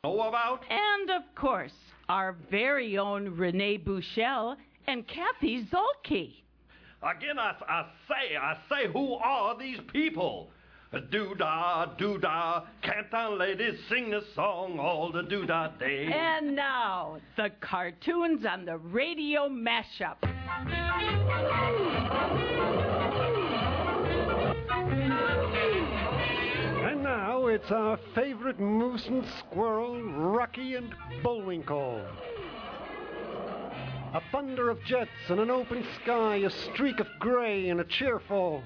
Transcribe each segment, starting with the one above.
know about? And, of course, our very own Renee Bouchel and Kathy Zolke. Again, I say, who are these people? Doo-dah, doo-dah, Canton ladies sing a song all the doo-dah day. And now, the cartoons on the radio mashup. And now it's our favorite moose and squirrel, Rocky and Bullwinkle. A thunder of jets and an open sky, a streak of gray and a cheerful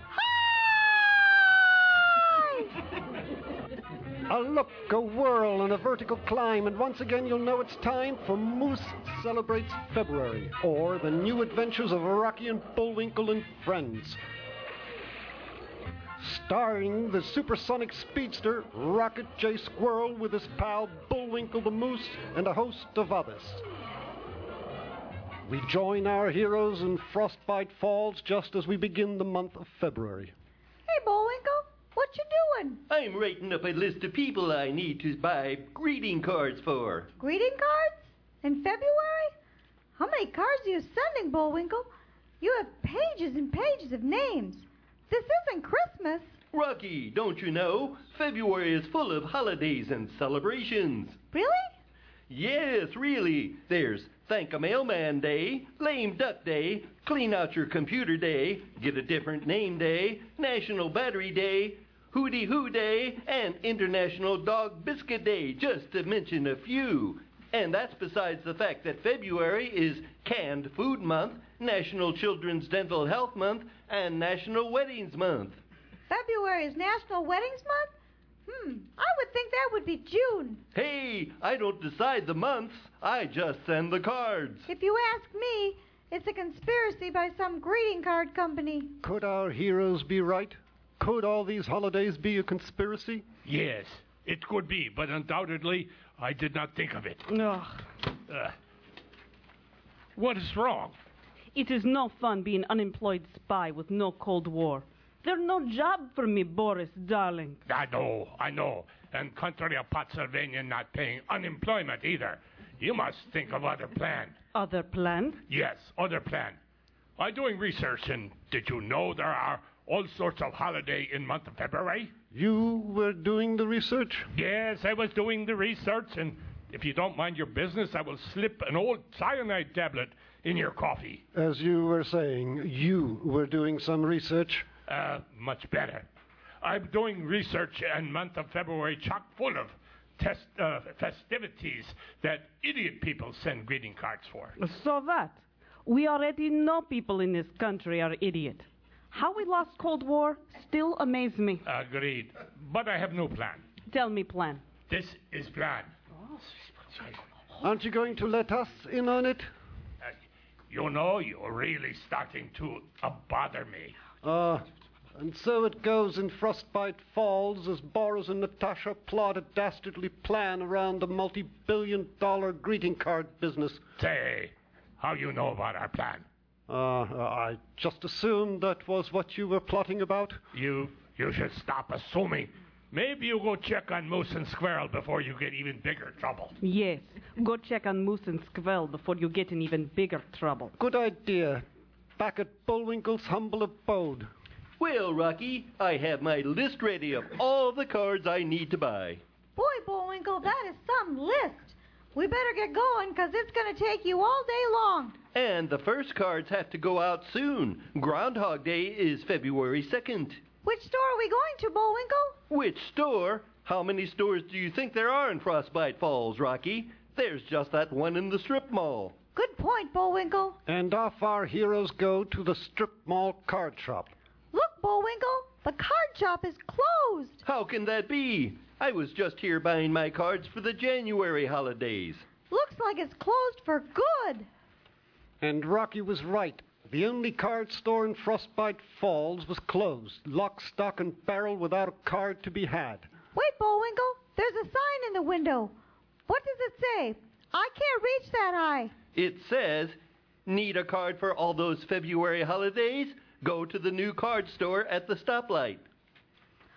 a look, a whirl, and a vertical climb, and once again you'll know it's time for Moose Celebrates February, or the new adventures of Rocky and Bullwinkle and Friends. Starring the supersonic speedster, Rocket J. Squirrel, with his pal Bullwinkle the Moose, and a host of others. We join our heroes in Frostbite Falls just as we begin the month of February. Hey, Bullwinkle. What you doing? I'm writing up a list of people I need to buy greeting cards for. Greeting cards? In February? How many cards are you sending, Bullwinkle? You have pages and pages of names. This isn't Christmas. Rocky, don't you know? February is full of holidays and celebrations. Really? Yes, really. There's Thank a Mailman Day, Lame Duck Day, Clean Out Your Computer Day, Get a Different Name Day, National Battery Day, Hootie Hoo Day, and International Dog Biscuit Day, just to mention a few. And that's besides the fact that February is Canned Food Month, National Children's Dental Health Month, and National Weddings Month. February is National Weddings Month? I would think that would be June. Hey, I don't decide the months. I just send the cards. If you ask me, it's a conspiracy by some greeting card company. Could our heroes be right? Could all these holidays be a conspiracy? Yes, it could be, but undoubtedly, I did not think of it. Ugh. What is wrong? It is no fun being unemployed spy with no Cold War. There's no job for me, Boris, darling. I know. And contrary of Pennsylvania not paying unemployment either. You must think of other plan. Other plan? Yes, other plan. I'm doing research, and did you know there are all sorts of holiday in month of February? You were doing the research? Yes, I was doing the research, and if you don't mind your business, I will slip an old cyanide tablet in your coffee. As you were saying, you were doing some research? Much better. I'm doing research in month of February chock full of festivities that idiot people send greeting cards for. So what? We already know people in this country are idiot. How we lost Cold War still amaze me. Agreed. But I have no plan. Tell me plan. This is plan. Aren't you going to let us in on it? You know, you're really starting to bother me. And so it goes in Frostbite Falls as Boris and Natasha plot a dastardly plan around the multi-billion-dollar greeting card business. Say, how you know about our plan? I just assumed that was what you were plotting about. You should stop assuming. Maybe you go check on Moose and Squirrel before you get even bigger trouble. Yes, go check on Moose and Squirrel before you get in even bigger trouble. Good idea. Back at Bullwinkle's humble abode. Well, Rocky, I have my list ready of all the cards I need to buy. Boy, Bullwinkle, that is some list. We better get going, because it's going to take you all day long. And the first cards have to go out soon. Groundhog Day is February 2nd. Which store are we going to, Bullwinkle? Which store? How many stores do you think there are in Frostbite Falls, Rocky? There's just that one in the strip mall. Good point, Bullwinkle. And off our heroes go to the strip mall card shop. Look, Bullwinkle, the card shop is closed. How can that be? I was just here buying my cards for the January holidays. Looks like it's closed for good. And Rocky was right. The only card store in Frostbite Falls was closed, lock, stock, and barrel, without a card to be had. Wait, Bullwinkle, there's a sign in the window. What does it say? I can't reach that high. It says, need a card for all those February holidays? Go to the new card store at the stoplight.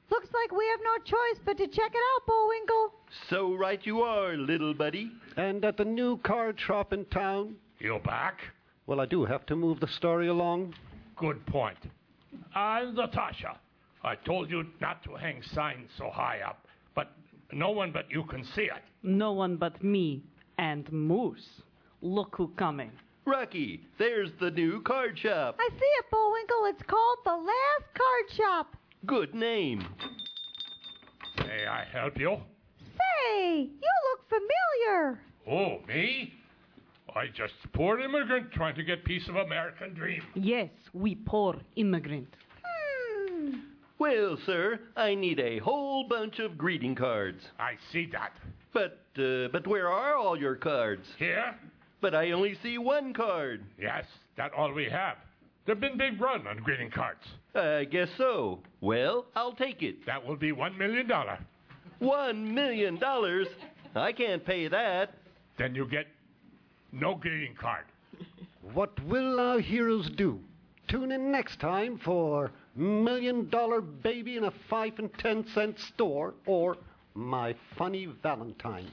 Looks like we have no choice but to check it out, Bullwinkle. So right you are, little buddy. And at the new card shop in town? You back? Well, I do have to move the story along. Good point. Natasha, I told you not to hang signs so high up, but no one but you can see it. No one but me and Moose. Look who coming. Rocky, there's the new card shop. I see it, Bullwinkle. It's called the Last Card Shop. Good name. May I help you? Say, you look familiar. Oh, me? I just poor immigrant trying to get piece of American dream. Yes, we poor immigrant. Well, sir, I need a whole bunch of greeting cards. I see that. But where are all your cards? Here? But I only see one card. Yes, that's all we have. There've been big run on greeting cards. I guess so. Well, I'll take it. That will be $1 million. $1 million? I can't pay that. Then you get no greeting card. What will our heroes do? Tune in next time for $1 Million Baby in a 5 and 10 cent store or My Funny Valentine.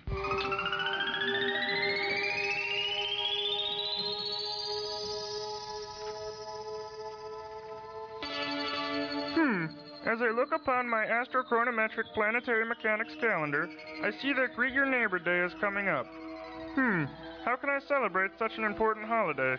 As I look upon my astrochronometric planetary mechanics calendar, I see that Greet Your Neighbor Day is coming up. How can I celebrate such an important holiday?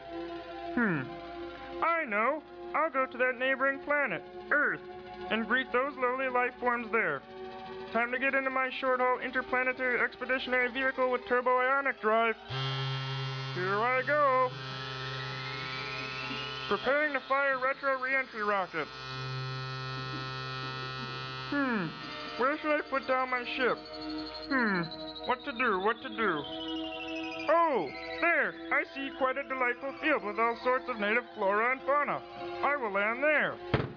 I know! I'll go to that neighboring planet, Earth, and greet those lowly life forms there. Time to get into my short-haul interplanetary expeditionary vehicle with turbo-ionic drive. Here I go! Preparing to fire retro re-entry rockets. Where should I put down my ship? What to do? Oh, there! I see quite a delightful field with all sorts of native flora and fauna. I will land there.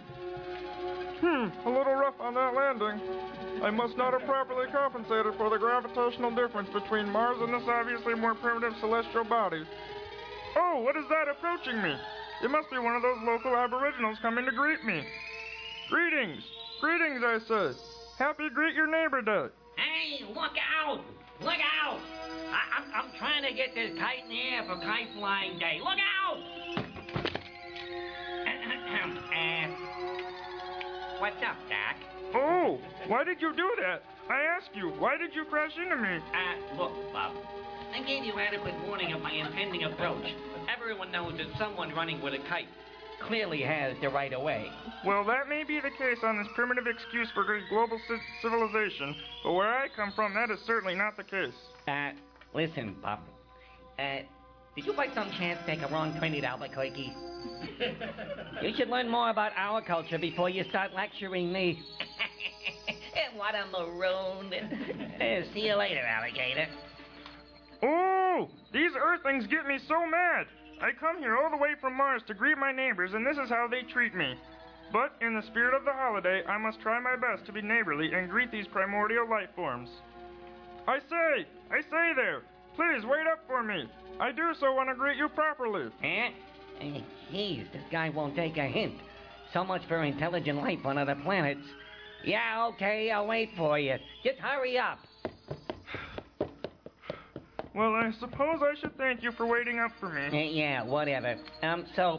A little rough on that landing. I must not have properly compensated for the gravitational difference between Mars and this obviously more primitive celestial body. Oh, what is that approaching me? It must be one of those local aboriginals coming to greet me. Greetings! Greetings, I say. Happy Greet Your Neighbor Day. Hey, look out! Look out! I'm trying to get this kite in the air for Kite Flying Day. Look out! What's up, Doc? Oh, why did you do that? I ask you, why did you crash into me? Look, Bob. I gave you adequate warning of my impending approach. Everyone knows that someone running with a kite clearly has the right of way. Well, that may be the case on this primitive excuse for global civilization, but where I come from, that is certainly not the case. Listen, Bob. Did you by some chance take a wrong train at Albuquerque? You should learn more about our culture before you start lecturing me. What a maroon. See you later, alligator. Oh, these Earthlings get me so mad. I come here all the way from Mars to greet my neighbors, and this is how they treat me. But in the spirit of the holiday, I must try my best to be neighborly and greet these primordial life forms. I say there, please wait up for me. I do so want to greet you properly. Jeez, this guy won't take a hint. So much for intelligent life on other planets. Yeah, okay, I'll wait for you. Just hurry up. Well, I suppose I should thank you for waiting up for me. Yeah, whatever. So,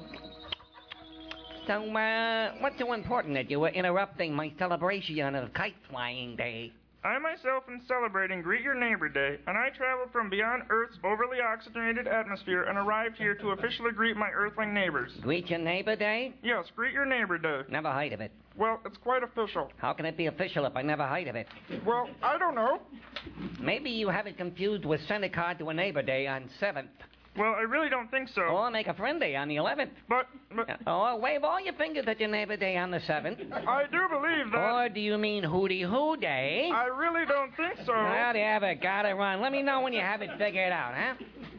what's so important that you were interrupting my celebration of Kite Flying Day? I myself am celebrating Greet Your Neighbor Day, and I traveled from beyond Earth's overly oxygenated atmosphere and arrived here to officially greet my Earthling neighbors. Greet Your Neighbor Day? Yes, Greet Your Neighbor Day. Never heard of it. Well, it's quite official. How can it be official if I never heard of it? Well, I don't know. Maybe you have it confused with Send a Card to a Neighbor Day on 7th. Well, I really don't think so. Or Make a Friend Day on the 11th. But... Or wave all your fingers at your Neighbor Day on the 7th. I do believe that... Or do you mean Hooty Hoo Day? I really don't think so. Whatever, gotta run. Let me know when you have it figured out, huh?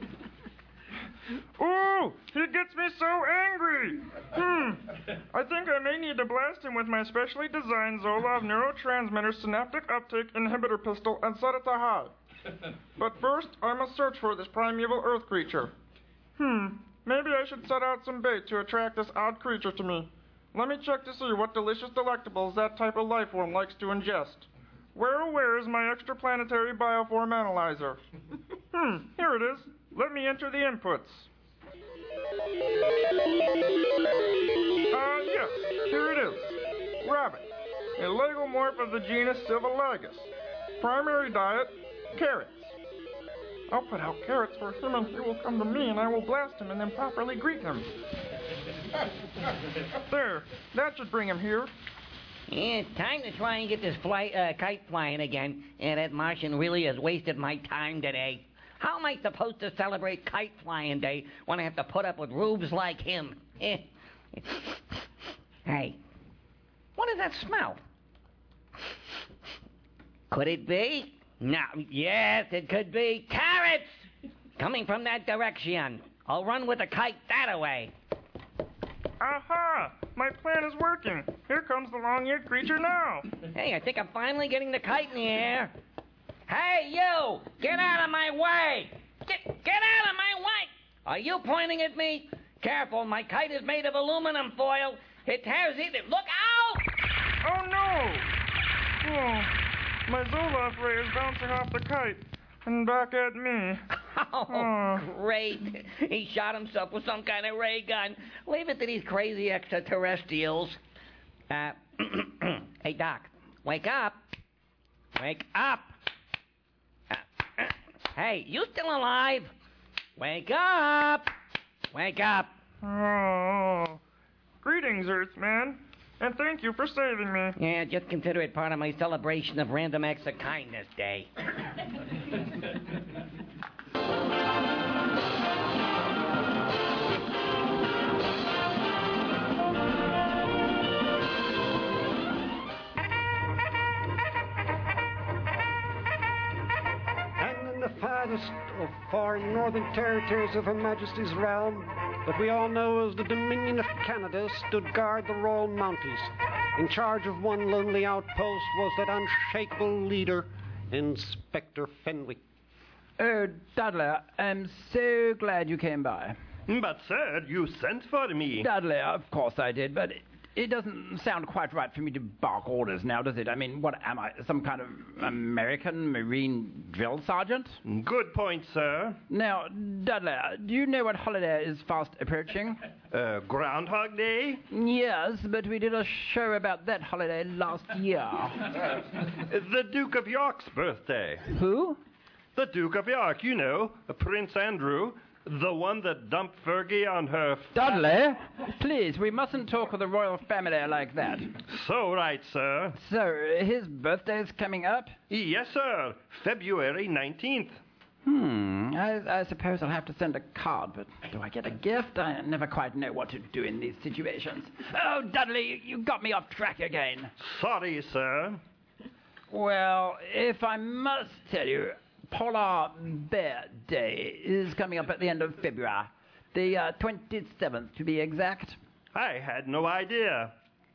Ooh, he gets me so angry. I think I may need to blast him with my specially designed Zolov neurotransmitter synaptic uptake inhibitor pistol and set it to high. But first, I must search for this primeval Earth creature. Maybe I should set out some bait to attract this odd creature to me. Let me check to see what delicious delectables that type of life form likes to ingest. Where is my extraplanetary bioform analyzer? Here it is. Let me enter the inputs. Yes, here it is. Rabbit, a legomorph of the genus Silvolagus. Primary diet, carrots. I'll put out carrots for him and he will come to me and I will blast him and then properly greet him. There, that should bring him here. Yeah, it's time to try and get this kite flying again. And that Martian really has wasted my time today. How am I supposed to celebrate Kite Flying Day when I have to put up with rubes like him? Hey, what does that smell? Could it be? No, yes, it could be. Carrots! Coming from that direction. I'll run with the kite that way. Aha! My plan is working. Here comes the long-eared creature now. Hey, I think I'm finally getting the kite in the air. Hey, you! Get out of my way! Get out of my way! Are you pointing at me? Careful, my kite is made of aluminum foil. It tears either. Look out! Oh, no! Oh, my Zoloft ray is bouncing off the kite and back at me. Oh, great. He shot himself with some kind of ray gun. Leave it to these crazy extraterrestrials. Hey, Doc, wake up. Wake up. Hey, you still alive? Wake up. Wake up. Oh. Greetings, Earthman. And thank you for saving me. Yeah, just consider it part of my celebration of Random Acts of Kindness Day. And in the farthest of far northern territories of Her Majesty's realm, that we all know as the Dominion of Canada, stood guard the Royal Mounties. In charge of one lonely outpost was that unshakable leader, Inspector Fenwick. Oh, Dudley, I'm so glad you came by. But, sir, you sent for me. Dudley, of course I did, but it doesn't sound quite right for me to bark orders now, does it? I mean, what am I, some kind of American Marine drill sergeant? Good point, sir. Now, Dudley, do you know what holiday is fast approaching? Groundhog Day? Yes, but we did a show about that holiday last year. The Duke of York's birthday. Who? The Duke of York, you know, Prince Andrew. The one that dumped Fergie on her... Dudley, please, we mustn't talk of the royal family like that. So right, sir. So, his birthday's coming up? Yes, sir. February 19th. I suppose I'll have to send a card, but do I get a gift? I never quite know what to do in these situations. Oh, Dudley, you got me off track again. Sorry, sir. Well, if I must tell you, Polar Bear Day is coming up at the end of February. The 27th, to be exact. I had no idea.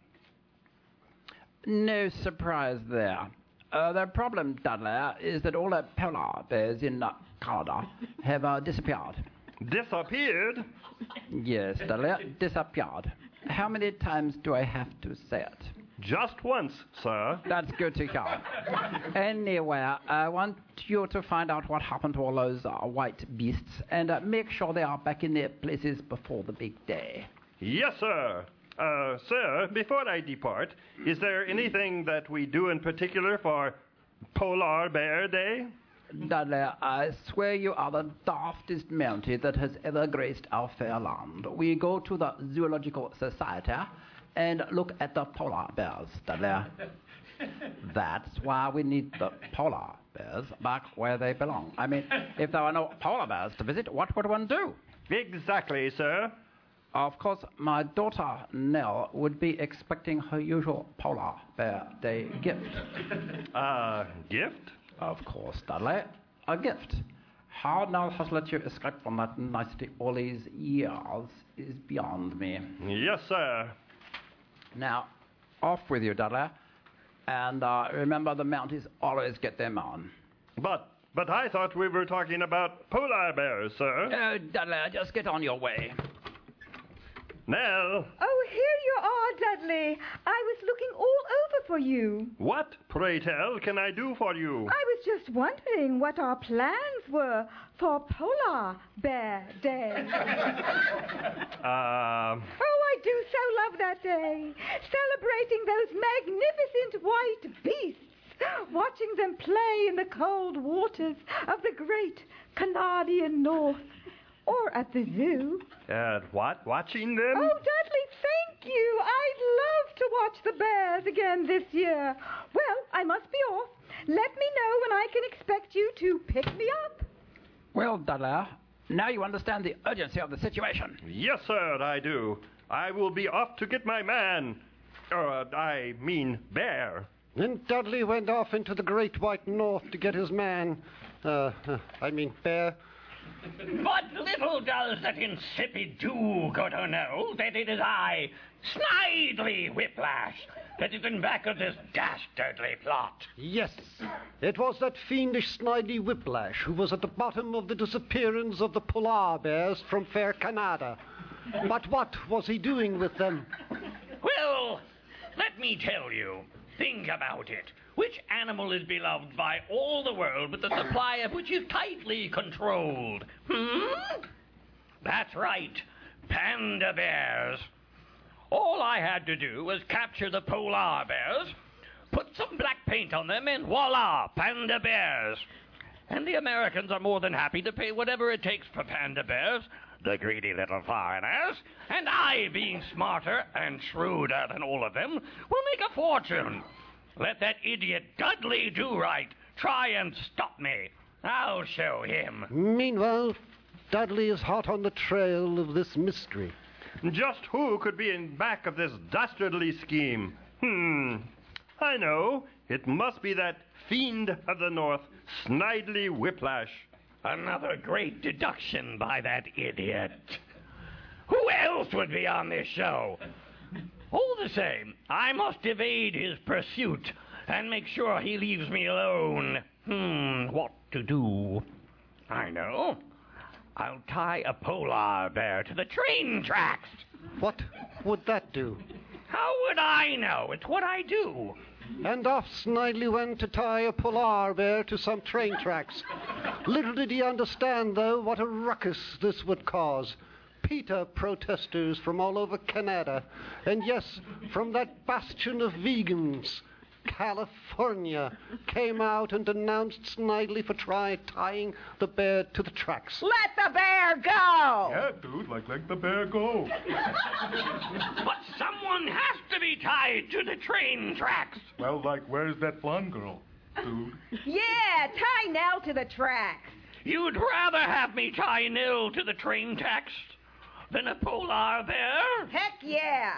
No surprise there. The problem, Dudley, is that all the polar bears in Canada have disappeared. Disappeared? Yes, Dudley, disappeared. How many times do I have to say it? Just once, sir. That's good to hear. Anyway, I want you to find out what happened to all those white beasts and make sure they are back in their places before the big day. Yes, sir. Sir, before I depart, is there anything that we do in particular for Polar Bear Day? Dudley, I swear you are the daftest Mountie that has ever graced our fair land. We go to the Zoological Society and look at the polar bears, Dudley. That's why we need the polar bears back where they belong. I mean, if there were no polar bears to visit, what would one do? Exactly, sir. Of course, my daughter, Nell, would be expecting her usual Polar Bear Day gift. Gift? Of course, Dudley. A gift. How Nell has let you escape from that nicety all these years is beyond me. Yes, sir. Now, off with you, Dudley. And remember, the Mounties always get their man. But I thought we were talking about polar bears, sir. Oh, Dudley, just get on your way. Nell! Oh, here you are, Dudley. I was looking all over for you. What, pray tell, can I do for you? I was just wondering what our plans were for Polar Bear Day. Oh, I do so love that day. Celebrating those magnificent white beasts. Watching them play in the cold waters of the great Canadian North. Or at the zoo. What? Watching them? Oh, Dudley, thank you. I'd love to watch the bears again this year. Well, I must be off. Let me know when I can expect you to pick me up. Well, Dudley, now you understand the urgency of the situation. Yes, sir, I do. I will be off to get my man. I mean bear. And Dudley went off into the great white north to get his man. Bear. But little does that insipid do-gooder know that it is I, Snidely Whiplash, that is in back of this dastardly plot. Yes, it was that fiendish Snidely Whiplash who was at the bottom of the disappearance of the polar bears from fair Canada. But what was he doing with them? Well, let me tell you. Think about it. Which animal is beloved by all the world, but the supply of which is tightly controlled? That's right. Panda bears. All I had to do was capture the polar bears, put some black paint on them, and voila, panda bears. And the Americans are more than happy to pay whatever it takes for panda bears, the greedy little foreigners, and I, being smarter and shrewder than all of them, will make a fortune. Let that idiot Dudley Do-Right try and stop me. I'll show him. Meanwhile, Dudley is hot on the trail of this mystery. Just who could be in back of this dastardly scheme? I know. It must be that fiend of the north, Snidely Whiplash. Another great deduction by that idiot. Who else would be on this show? All the same, I must evade his pursuit and make sure he leaves me alone. What to do? I know. I'll tie a polar bear to the train tracks. What would that do? How would I know? It's what I do. And off Snidely went to tie a polar bear to some train tracks. Little did he understand, though, what a ruckus this would cause. PETA protesters from all over Canada, and yes, from that bastion of vegans, California, came out and denounced Snidely for tying the bear to the tracks. Let the bear go! Yeah, dude, like let the bear go. But someone has to be tied to the train tracks. Well, like, where's that blonde girl, dude? Yeah, tie Nell to the tracks. You'd rather have me tie Nell to the train tracks than a polar bear? Heck yeah!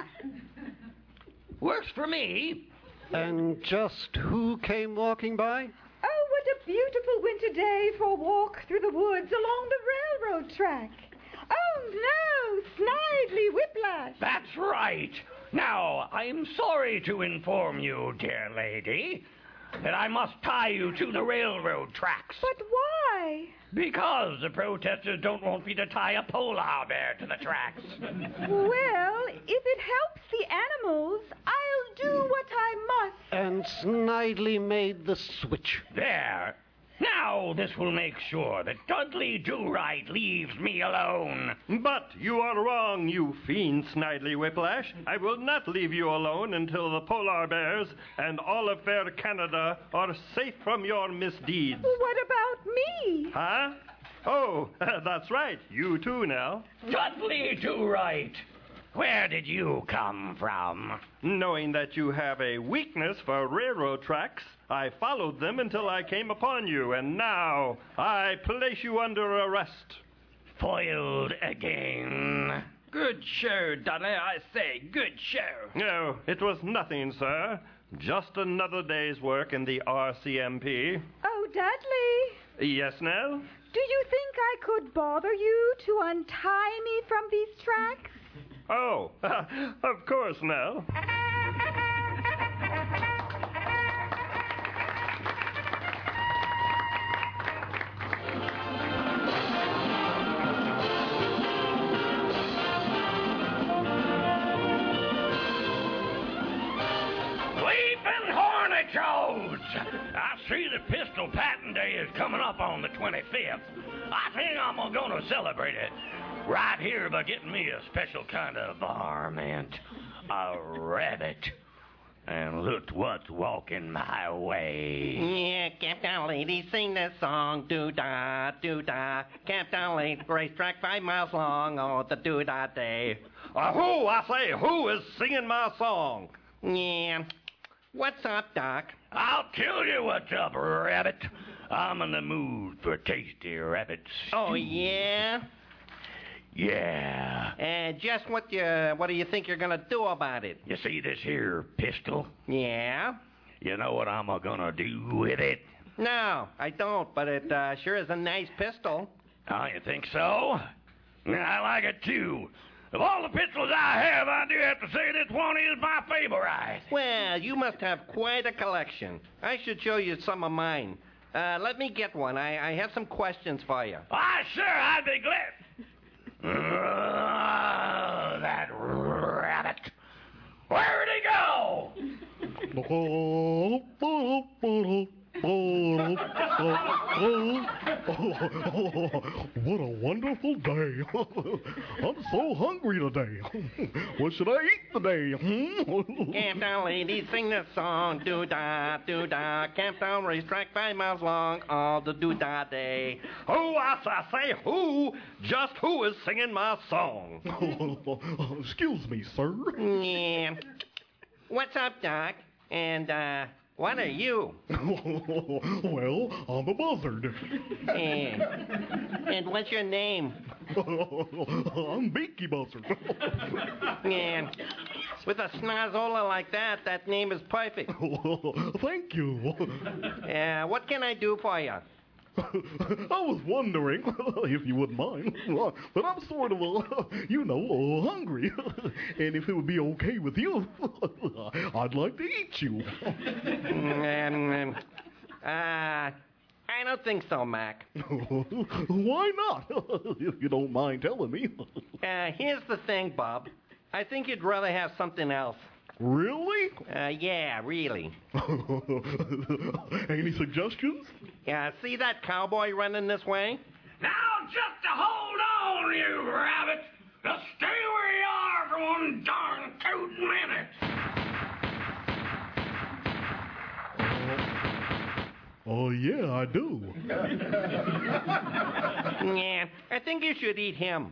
Works for me. And just who came walking by? Oh, what a beautiful winter day for a walk through the woods along the railroad track. Oh, no, Snidely Whiplash. That's right. Now, I'm sorry to inform you, dear lady, that I must tie you to the railroad tracks. But why? Because the protesters don't want me to tie a polar bear to the tracks. Well, if it helps the animals, I'll do what I must. And Snidely made the switch. There. Now this will make sure that Dudley Do-Right leaves me alone. But you are wrong, you fiend Snidely Whiplash. I will not leave you alone until the polar bears and all of fair Canada are safe from your misdeeds. What about me? Huh? Oh, that's right. You too, Nell. Dudley Do-Right. Where did you come from? Knowing that you have a weakness for railroad tracks, I followed them until I came upon you, and now I place you under arrest. Foiled again. Good show, Dudley, I say, good show. No, it was nothing, sir. Just another day's work in the RCMP. Oh, Dudley. Yes, Nell? Do you think I could bother you to untie me from these tracks? Oh, of course, Nell. 25th. I think I'm gonna celebrate it right here by getting me a special kind of varmint, a rabbit. And look what's walking my way. Yeah, Captain Lady, sing this song. Doo-dah, doo-dah. Captain Lady, racetrack 5 miles long. Oh, the doo-dah day. Who, I say, who is singing my song? Yeah. What's up, Doc? I'll tell you what's up, rabbit. I'm in the mood for tasty rabbit stew. Oh, yeah? Yeah. And just what do you think you're gonna do about it? You see this here pistol? Yeah? You know what I'm gonna do with it? No, I don't, but it sure is a nice pistol. Oh, you think so? I like it too. Of all the pistols I have, I do have to say this one is my favorite. Well, you must have quite a collection. I should show you some of mine. Let me get one. I have some questions for you. Sure, I'd be glad. That rabbit. Where'd he go? What a wonderful day. I'm so hungry today. What should I eat today? Captain Lady, sing this song. Doo-dah, doo-dah. Captain racetrack 5 miles long. All the doo-dah day. Who, I say, who? Just who is singing my song? Excuse me, sir. Yeah. What's up, Doc? And, what are you? Well, I'm a buzzard. And what's your name? I'm Beaky Buzzard. Yeah. With a snazzola like that, that name is perfect. Thank you. What can I do for you? I was wondering, if you wouldn't mind, but I'm sort of, hungry. And if it would be okay with you, I'd like to eat you. I don't think so, Mac. Why not? If you don't mind telling me. Here's the thing, Bob. I think you'd rather have something else. Really? Yeah, really. Any suggestions? Yeah, see that cowboy running this way? Now, just to hold on, you rabbit. Just stay where you are for one darn 2 minutes. Oh, yeah, I do. Yeah, I think you should eat him.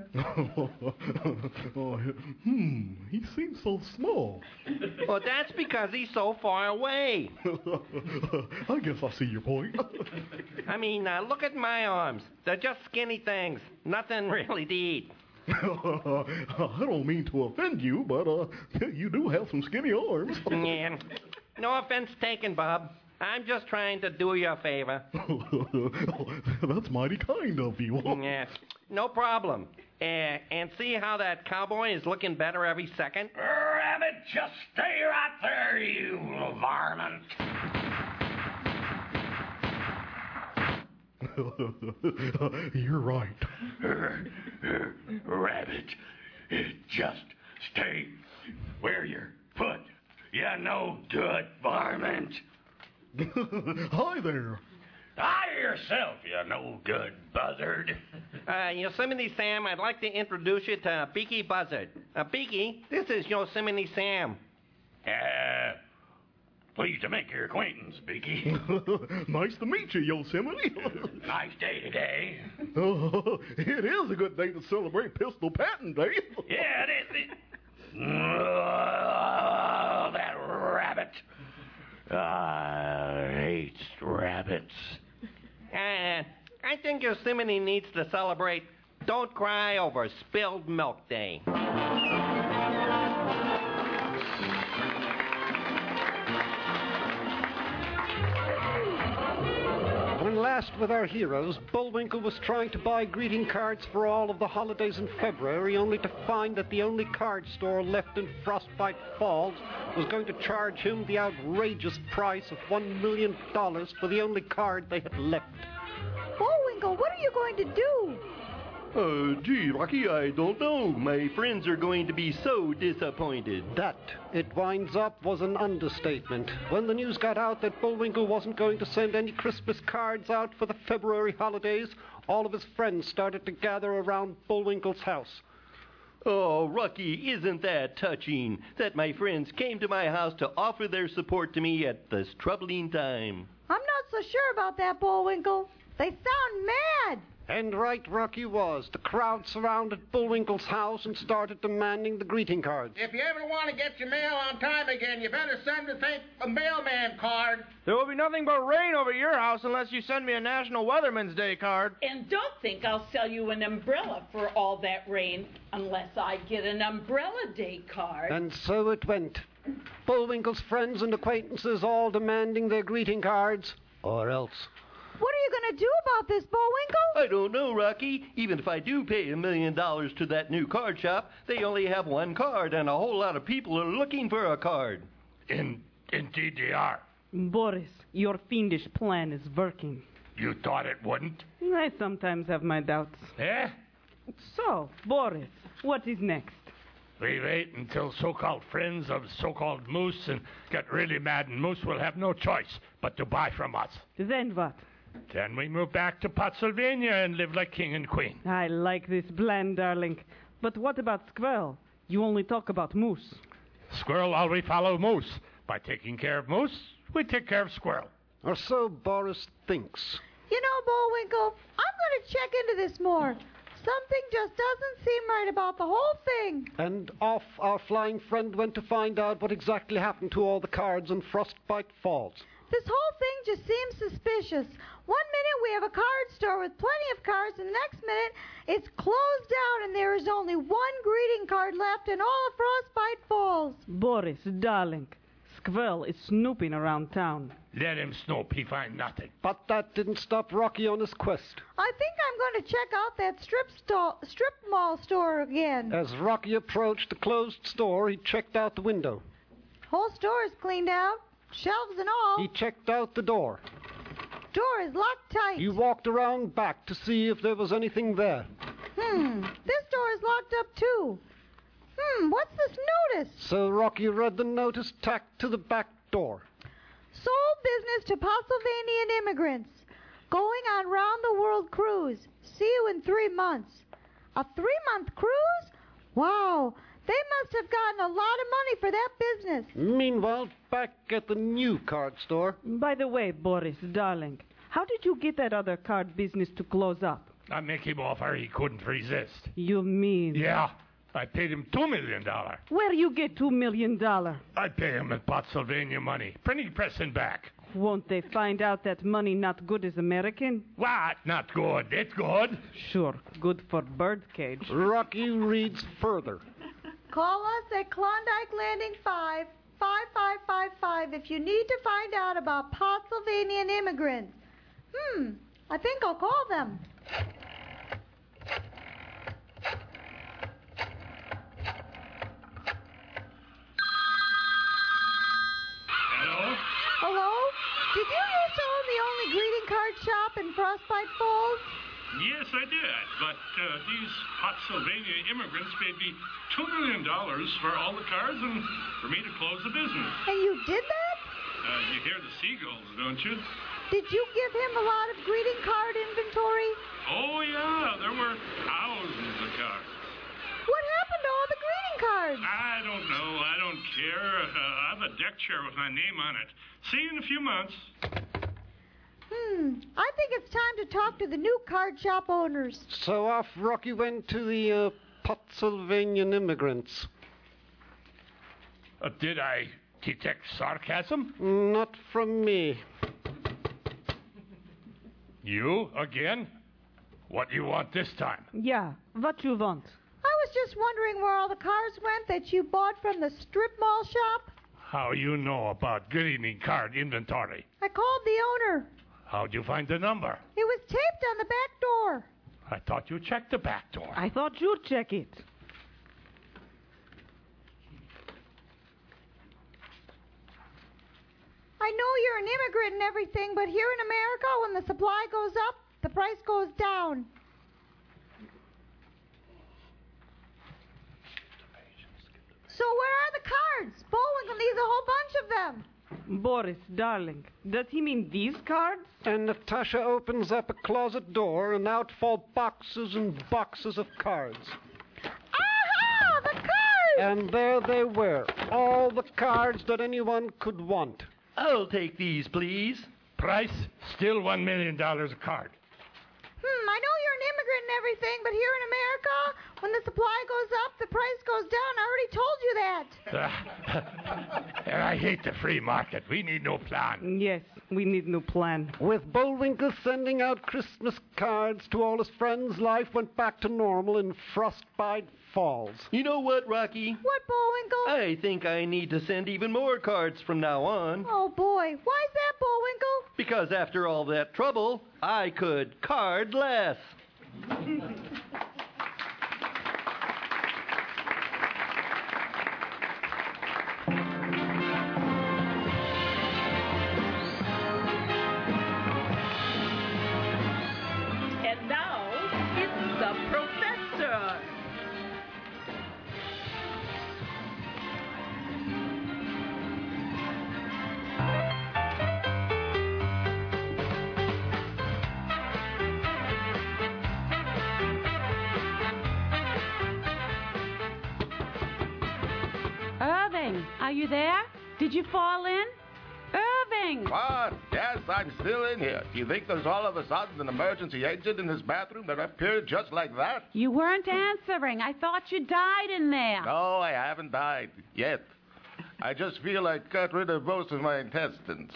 He seems so small. Well, that's because he's so far away. I guess I see your point. I mean, look at my arms. They're just skinny things. Nothing really to eat. I don't mean to offend you, but you do have some skinny arms. Yeah. No offense taken, Bob. I'm just trying to do you a favor. That's mighty kind of you. Yeah, no problem. And see how that cowboy is looking better every second? Rabbit, just stay right there, you varmint. You're right. Rabbit, just stay where you're put. You no good varmint. Hi there. Hi yourself, you no good buzzard. Yosemite Sam, I'd like to introduce you to Beaky Buzzard. Beaky, this is Yosemite Sam. Pleased to make your acquaintance, Beaky. Nice to meet you, Yosemite. Nice day today. It is a good day to celebrate Pistol Patent Day. Yeah, it is. That rabbit. I hate rabbits. I think Yosemite needs to celebrate Don't Cry Over Spilled Milk Day. When last with our heroes, Bullwinkle was trying to buy greeting cards for all of the holidays in February, only to find that the only card store left in Frostbite Falls was going to charge him the outrageous price of $1 million for the only card they had left. Bullwinkle, what are you going to do? Gee, Rocky, I don't know. My friends are going to be so disappointed. That, it winds up, was an understatement. When the news got out that Bullwinkle wasn't going to send any Christmas cards out for the February holidays, all of his friends started to gather around Bullwinkle's house. Oh, Rocky, isn't that touching that my friends came to my house to offer their support to me at this troubling time? I'm not so sure about that, Bullwinkle. They sound mad. And right Rocky was. The crowd surrounded Bullwinkle's house and started demanding the greeting cards. If you ever want to get your mail on time again, you better send a mailman card. There will be nothing but rain over your house unless you send me a National Weatherman's Day card. And don't think I'll sell you an umbrella for all that rain unless I get an Umbrella Day card. And so it went. Bullwinkle's friends and acquaintances all demanding their greeting cards, or else. What are you going to do about this, Bullwinkle? I don't know, Rocky. Even if I do pay $1 million to that new card shop, they only have one card, and a whole lot of people are looking for a card. Indeed they are. Boris, your fiendish plan is working. You thought it wouldn't? I sometimes have my doubts. Eh? So, Boris, what is next? We wait until so-called friends of so-called Moose and get really mad, and Moose will have no choice but to buy from us. Then what? Then we move back to Pottsylvania and live like king and queen. I like this plan, darling. But what about Squirrel? You only talk about Moose. Squirrel always follow Moose. By taking care of Moose, we take care of Squirrel. Or so Boris thinks. You know, Bullwinkle, I'm going to check into this more. Something just doesn't seem right about the whole thing. And off our flying friend went to find out what exactly happened to all the cards in Frostbite Falls. This whole thing just seems suspicious. 1 minute we have a card store with plenty of cards, and the next minute it's closed down and there is only one greeting card left in all of Frostbite Falls. Boris, darling, Squirrel is snooping around town. Let him snoop. He find nothing. But that didn't stop Rocky on his quest. I think I'm going to check out that strip mall store again. As Rocky approached the closed store, he checked out the window. Whole store is cleaned out, shelves and all. He checked out the door. Door is locked tight. He walked around back to see if there was anything there. This door is locked up too. What's this notice? So Rocky read the notice tacked to the back door. Sold business to Pennsylvanian immigrants. Going on round-the-world cruise. See you in 3 months. A 3-month cruise? Wow, they must have gotten a lot of money for that business. Meanwhile, back at the new card store. By the way, Boris, darling, how did you get that other card business to close up? I make him offer he couldn't resist. You mean? Yeah. I paid him $2 million. Where you get $2 million? I pay him in Pottsylvania money. Printing press and back. Won't they find out that money not good as American? What? Not good. It's good. Sure. Good for birdcage. Rocky reads further. Call us at Klondike Landing 55555 if you need to find out about Pennsylvanian immigrants. I think I'll call them. Hello? Did you used to own the only greeting card shop in Frostbite Falls? Yes, I did. But these Pottsylvania immigrants paid me $2 million for all the cards and for me to close the business. And you did that? You hear the seagulls, don't you? Did you give him a lot of greeting card inventory? Oh, yeah. There were thousands of cards. What happened to all the greeting cards? I don't know. I don't care. I have a deck chair with my name on it. See you in a few months. I think it's time to talk to the new card shop owners. So off Rocky went to the Pottsylvanian immigrants. Did I detect sarcasm? Not from me. You again? What do you want this time? Yeah, what you want? I was just wondering where all the cards went that you bought from the strip mall shop. How you know about greeting card inventory? I called the owner. How'd you find the number? It was taped on the back door. I thought you checked the back door. I thought you'd check it. I know you're an immigrant and everything, but here in America, when the supply goes up, the price goes down. So where are the cards? Bullwinkle needs a whole bunch of them. Boris, darling, does he mean these cards? And Natasha opens up a closet door, and out fall boxes and boxes of cards. Aha! The cards! And there they were, all the cards that anyone could want. I'll take these, please. Price, still $1 million a card. I know you're an immigrant and everything, but here in America, when the supply goes up, the price goes down. I already told you that. And I hate the free market. We need no plan. Yes, we need no plan. With Bullwinkle sending out Christmas cards to all his friends, life went back to normal in Frostbite Falls. You know what, Rocky? What, Bullwinkle? I think I need to send even more cards from now on. Oh, boy. Why's that, Bullwinkle? Because after all that trouble, I could card less. And now, it's the professor. Irving, are you there? Did you fall in? Irving! What? Yes, I'm still in here. Do you think there's all of a sudden an emergency exit in this bathroom that appeared just like that? You weren't answering. I thought you died in there. No, I haven't died yet. I just feel I got rid of most of my intestines.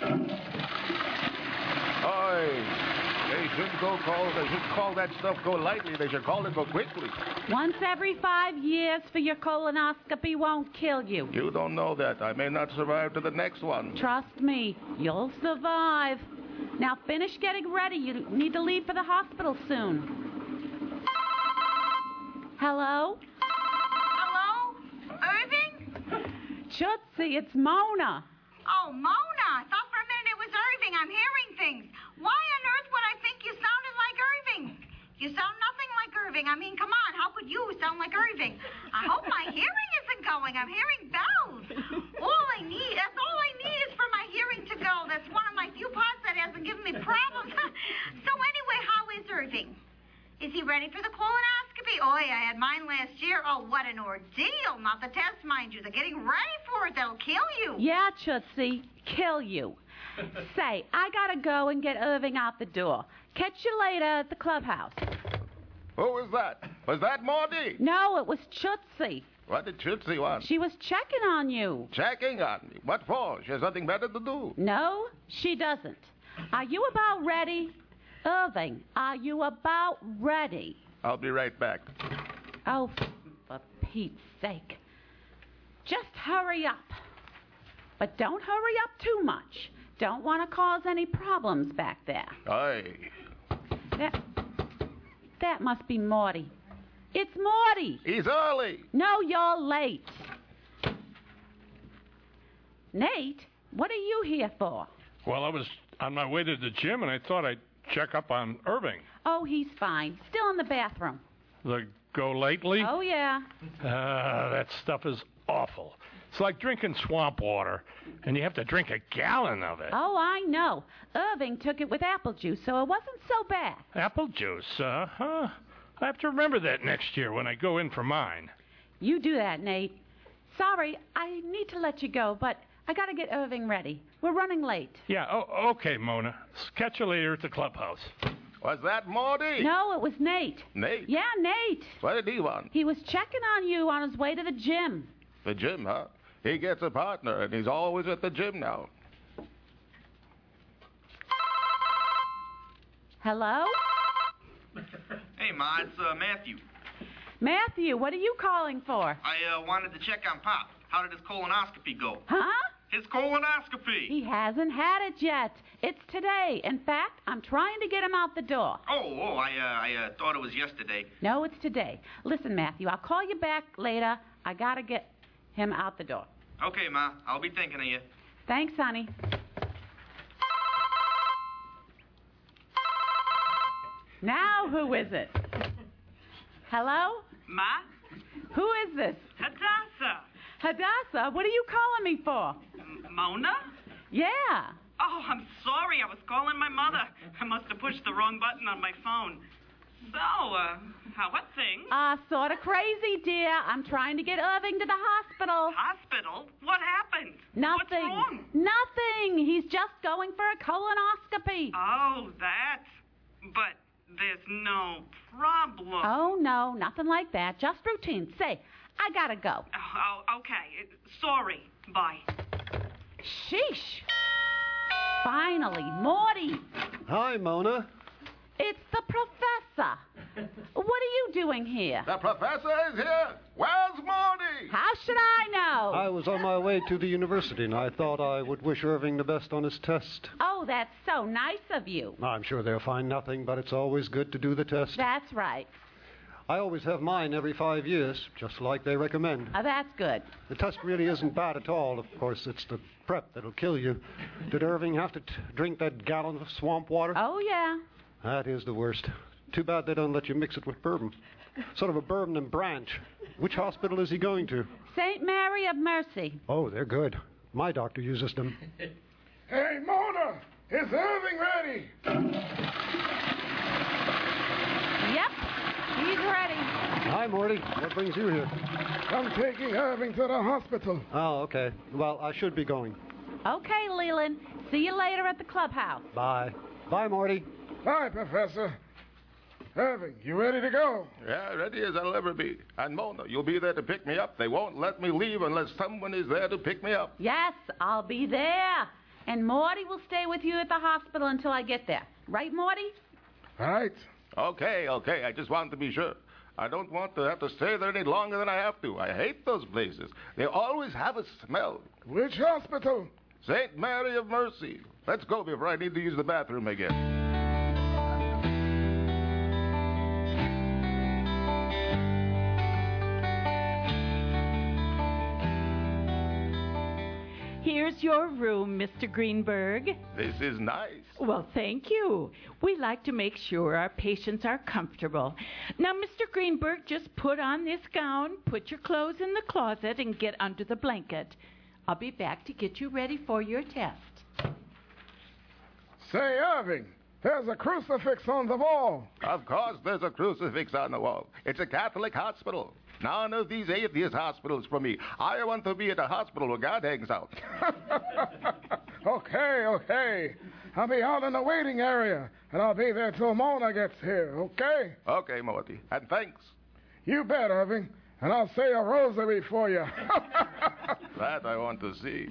Oi! They shouldn't call that stuff go lightly. They should call it go quickly. Once every 5 years for your colonoscopy won't kill you. You don't know that. I may not survive to the next one. Trust me, you'll survive. Now finish getting ready. You need to leave for the hospital soon. Hello? Hello? Irving? Tootsie, it's Mona. Oh, Mona. I thought for a minute it was Irving. I'm hearing things. Why on earth would I think you sounded like Irving? You sound nothing like Irving. I mean, come on. How could you sound like Irving? I hope my hearing isn't going. I'm hearing bells. That's all I need is for my hearing to go. That's one of my few parts that hasn't given me problems. So anyway, how is Irving? Is he ready for the colonoscopy? Oh, yeah, I had mine last year. Oh, what an ordeal. Not the test, mind you. They're getting ready for it. They'll kill you. Yeah, Tootsie, kill you. Say, I gotta go and get Irving out the door. Catch you later at the clubhouse. Who was that? Was that Maudie? No, it was Tootsie. What did Tootsie want? She was checking on you. Checking on me? What for? She has nothing better to do. No, she doesn't. Are you about ready? Irving, are you about ready? I'll be right back. Oh, for Pete's sake. Just hurry up. But don't hurry up too much. Don't want to cause any problems back there. Aye. That must be Morty. It's Morty. He's early. No, you're late. Nate, what are you here for? Well, I was on my way to the gym, and I thought I'd check up on Irving. Oh, he's fine. Still in the bathroom. The go lately? Oh, yeah. That stuff is awful. It's like drinking swamp water, and you have to drink a gallon of it. Oh, I know. Irving took it with apple juice, so it wasn't so bad. Apple juice, huh? I have to remember that next year when I go in for mine. You do that, Nate. Sorry, I need to let you go, but I gotta get Irving ready. We're running late. Yeah, okay, Mona. Catch you later at the clubhouse. Was that Maudie? No, it was Nate. Nate? Yeah, Nate. What did he want? He was checking on you on his way to the gym. The gym, huh? He gets a partner, and he's always at the gym now. Hello? Hey, Ma, it's Matthew. Matthew, what are you calling for? I wanted to check on Pop. How did his colonoscopy go? Huh? His colonoscopy. He hasn't had it yet. It's today. In fact, I'm trying to get him out the door. I thought it was yesterday. No, it's today. Listen, Matthew, I'll call you back later. I gotta get him out the door. Okay, Ma. I'll be thinking of you. Thanks, honey. Now, who is it? Hello? Ma? Who is this? Hadassah. Hadassah, what are you calling me for? Mona? Yeah. Oh, I'm sorry. I was calling my mother. I must have pushed the wrong button on my phone. So, how are things? Sort of crazy, dear. I'm trying to get Irving to the hospital. Hospital? What happened? Nothing. What's wrong? Nothing. He's just going for a colonoscopy. Oh, that. But there's no problem. Oh, no, nothing like that. Just routine. Say, I gotta go. Oh, okay. Sorry. Bye. Sheesh. Finally, Morty. Hi, Mona. It's the professor. What are you doing here? The professor is here. Where's Morty? How should I know? I was on my way to the university, and I thought I would wish Irving the best on his test. Oh, that's so nice of you. I'm sure they'll find nothing, but it's always good to do the test. That's right. I always have mine every 5 years, just like they recommend. That's good. The test really isn't bad at all. Of course, it's the prep that'll kill you. Did Irving have to drink that gallon of swamp water? Oh, yeah. That is the worst. Too bad they don't let you mix it with bourbon. Sort of a bourbon and branch. Which hospital is he going to? St. Mary of Mercy. Oh, they're good. My doctor uses them. Hey, Mona! Is Irving ready? Yep, he's ready. Hi, Morty. What brings you here? I'm taking Irving to the hospital. Oh, okay. Well, I should be going. Okay, Leland. See you later at the clubhouse. Bye. Bye, Morty. Bye, Professor. Irving, you ready to go? Yeah, ready as I'll ever be. And Mona, you'll be there to pick me up. They won't let me leave unless someone is there to pick me up. Yes, I'll be there. And Morty will stay with you at the hospital until I get there. Right, Morty? Right. Okay. I just want to be sure. I don't want to have to stay there any longer than I have to. I hate those places. They always have a smell. Which hospital? St. Mary of Mercy. Let's go before I need to use the bathroom again. Here's your room, Mr. Greenberg. This is nice. Well, thank you. We like to make sure our patients are comfortable. Now, Mr. Greenberg, just put on this gown, put your clothes in the closet, and get under the blanket. I'll be back to get you ready for your test. Say, Irving, there's a crucifix on the wall. Of course there's a crucifix on the wall. It's a Catholic hospital. None of these atheist hospitals for me. I want to be at a hospital where God hangs out. Okay. I'll be out in the waiting area, and I'll be there till Mona gets here, okay? Okay, Morty, and thanks. You bet, Irving, and I'll say a rosary for you. That I want to see.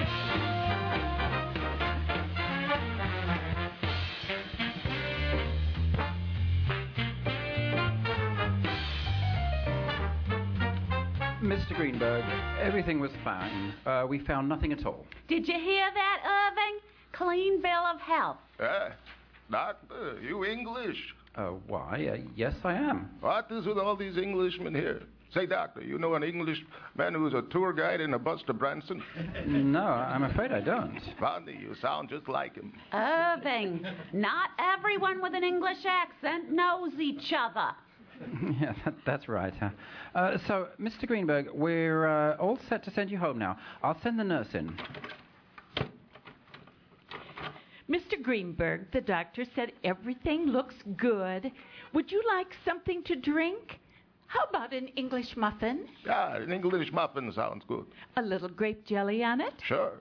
Mr. Greenberg, everything was fine. We found nothing at all. Did you hear that, Irving? Clean bill of health. Doctor, you English? Why, yes, I am. What is with all these Englishmen here? Say, Doctor, you know an Englishman who's a tour guide in a bus to Branson? No, I'm afraid I don't. Funny, you sound just like him. Irving, not everyone with an English accent knows each other. Yeah, that's right. So, Mr. Greenberg, we're all set to send you home now. I'll send the nurse in. Mr. Greenberg, the doctor said everything looks good. Would you like something to drink? How about an English muffin? Yeah, an English muffin sounds good. A little grape jelly on it? Sure.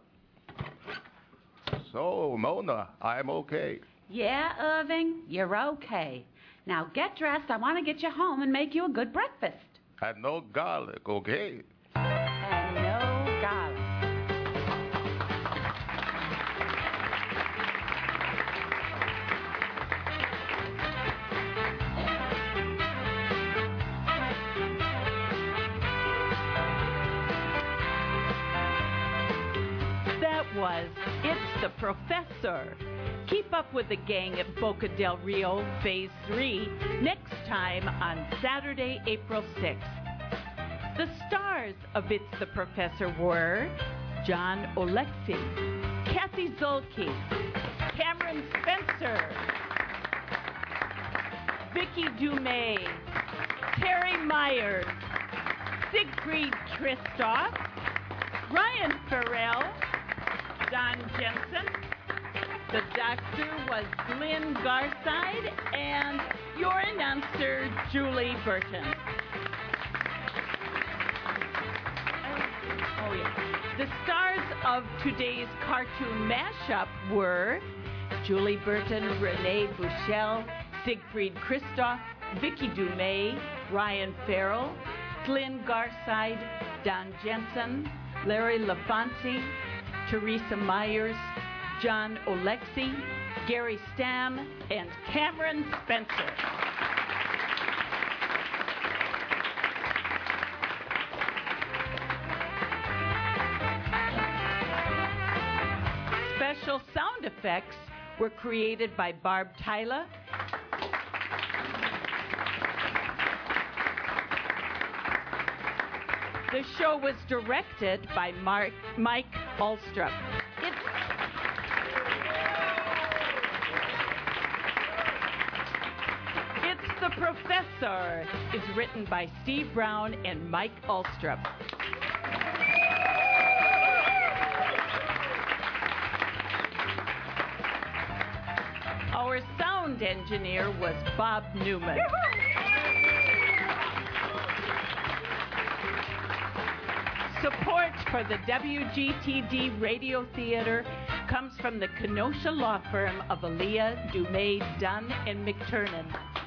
So, Mona, I'm okay. Yeah, Irving, you're okay. Now get dressed. I want to get you home and make you a good breakfast. And no garlic, okay? And no garlic. That was It's the Professor. Keep up with the gang at Boca del Rio, Phase 3, next time on Saturday, April 6th. The stars of It's the Professor were John Alexi, Kathy Zulke, Cameron Spencer, Vicki Dumais, Terry Myers, Siegfried Christoph, Ryan Farrell, Don Jensen. The doctor was Glenn Garside, and your announcer, Julie Burton. Oh, yeah. The stars of today's cartoon mashup were Julie Burton, Renee Bushell, Siegfried Christoph, Vicky Dumais, Ryan Farrell, Glenn Garside, Don Jensen, Larry LaFonsi, Teresa Myers, John Alexi, Gary Stam, and Cameron Spencer. Special sound effects were created by Barb Tyler. The show was directed by Mike Alstrup. It's The Professor is written by Steve Brown and Mike Alstrup. Our sound engineer was Bob Newman. Support for the WGTD Radio Theater comes from the Kenosha law firm of Aaliyah, Dumais, Dunn, and McTurnan.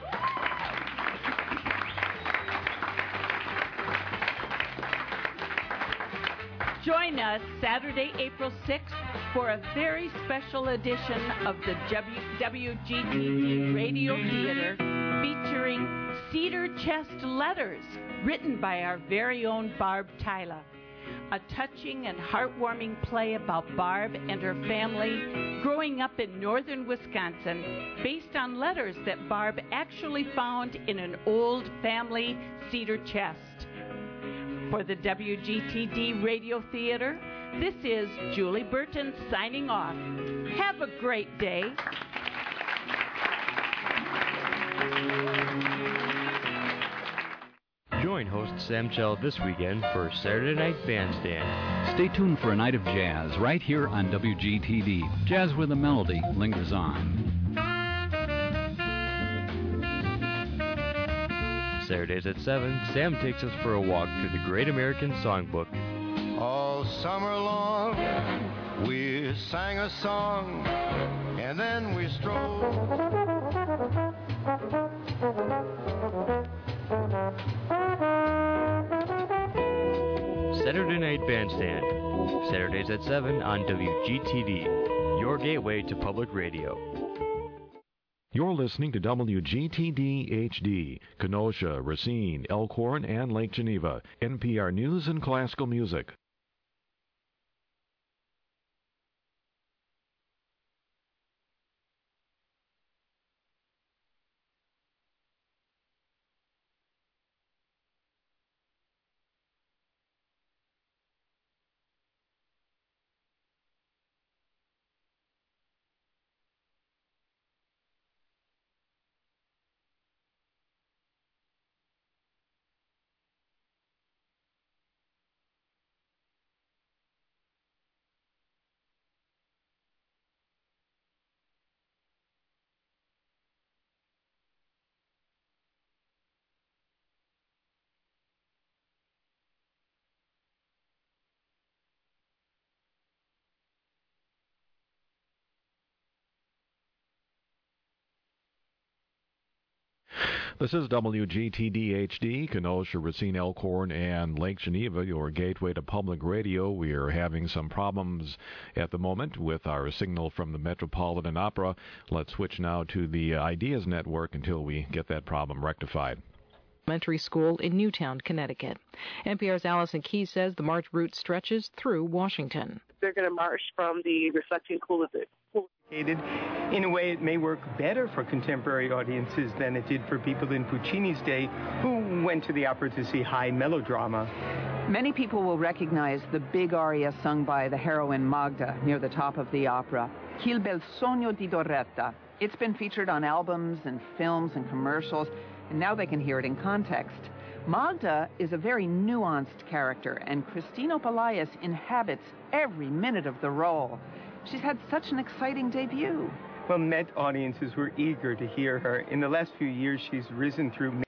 Join us Saturday, April 6th for a very special edition of the WGTD Radio Theater featuring Cedar Chest Letters, written by our very own Barb Tyler. A touching and heartwarming play about Barb and her family growing up in northern Wisconsin based on letters that Barb actually found in an old family cedar chest. For the WGTD Radio Theater, this is Julie Burton signing off. Have a great day. Join host Sam Chell this weekend for Saturday Night Bandstand. Stay tuned for a night of jazz right here on WGTD. Jazz with a melody lingers on. Saturdays at 7, Sam takes us for a walk through the Great American Songbook. All summer long, we sang a song, and then we strolled. Saturday Night Bandstand. Saturdays at 7 on WGTD, your gateway to public radio. You're listening to WGTD HD, Kenosha, Racine, Elkhorn, and Lake Geneva, NPR News and Classical Music. This is WGTD HD, Kenosha, Racine, Elkhorn, and Lake Geneva, your gateway to public radio. We are having some problems at the moment with our signal from the Metropolitan Opera. Let's switch now to the Ideas Network until we get that problem rectified. Elementary School in Newtown, Connecticut. NPR's Allison Key says the march route stretches through Washington. They're going to march from the Reflecting Pool of the In a way, it may work better for contemporary audiences than it did for people in Puccini's day who went to the opera to see high melodrama. Many people will recognize the big aria sung by the heroine Magda near the top of the opera, Il bel sogno di Doretta. It's been featured on albums and films and commercials. and now they can hear it in context. Magda is a very nuanced character, and Christina Pelaez inhabits every minute of the role. She's had such an exciting debut. Well, Met audiences were eager to hear her. In the last few years, she's risen through